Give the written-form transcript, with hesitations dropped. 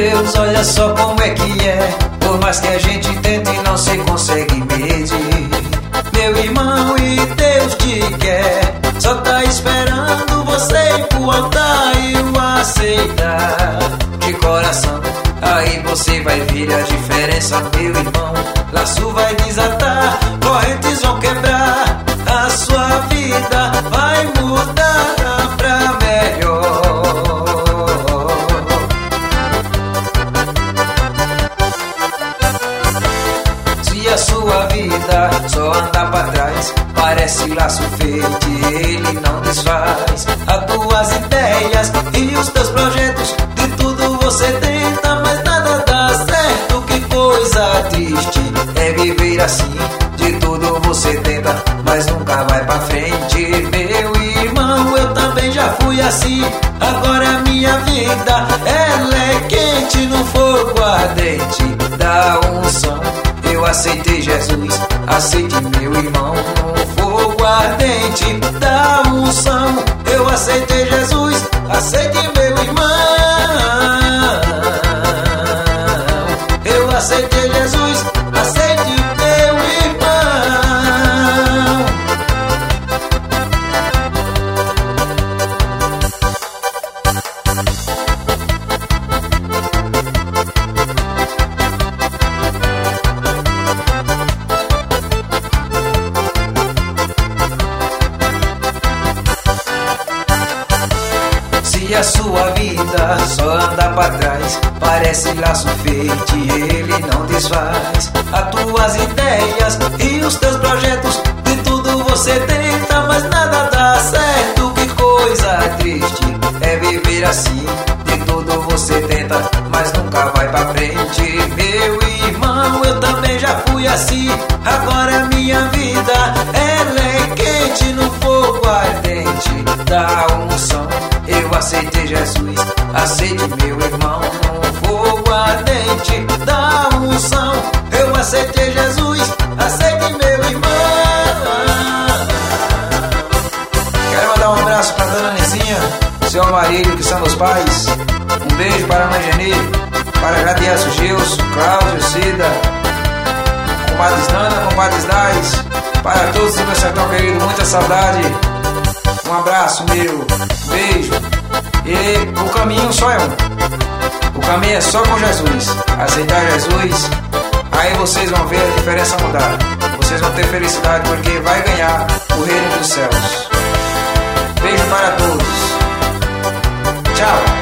Deus, olha só como é que é. Por mais que a gente tente, não se consegue medir. Meu irmão, e Deus te quer. Só tá esperando você ir pro altar e o aceitar de coração. Aí você vai ver a diferença, meu irmão. Laço vai desatar, correntes vão quebrar. A sua vida vai mudar pra melhor. Se a sua vida só anda pra trás, parece laço feito e ele não desfaz. As tuas ideias e os teus projetos, de tudo você tenta, mas nada dá certo. Que coisa triste é viver assim. De tudo você tenta, mas nunca vai pra frente. Meu irmão, eu também já fui assim. Agora minha vida, ela é quente no fogo ardente da unção. Eu aceitei Jesus, aceite meu irmão, no fogo ardente da unção. Eu aceitei Jesus, aceite meu irmão. Eu aceitei Jesus, aceite meu irmão. Se a sua vida só anda pra trás, parece laço feito e ele não desfaz. As tuas ideias e os teus projetos, de tudo você tenta, mas nada dá certo. Que coisa triste é viver assim. De tudo você tenta, mas nunca vai pra frente. Meu irmão, eu também já fui assim. Agora minha vida, ela é quente no fogo ardente da unção. Eu aceitei Jesus, aceite meu irmão, no fogo ardente da unção. Eu aceitei Jesus, aceite meu irmão. Quero mandar um abraço pra Dona Nezinha, seu Amarilho, que são meus pais. Um beijo para a Mãe Genê, para Gradiaço Gilson, Cláudio, Cida, comadres Nana, comadres Dais, para todos do meu sertão querido, muita saudade. Um abraço meu, beijo. E o caminho só é um. O caminho é só com Jesus. Aceitar Jesus, aí vocês vão ver a diferença mudar. Vocês vão ter felicidade porque vai ganhar o reino dos céus. Beijo para todos. Tchau.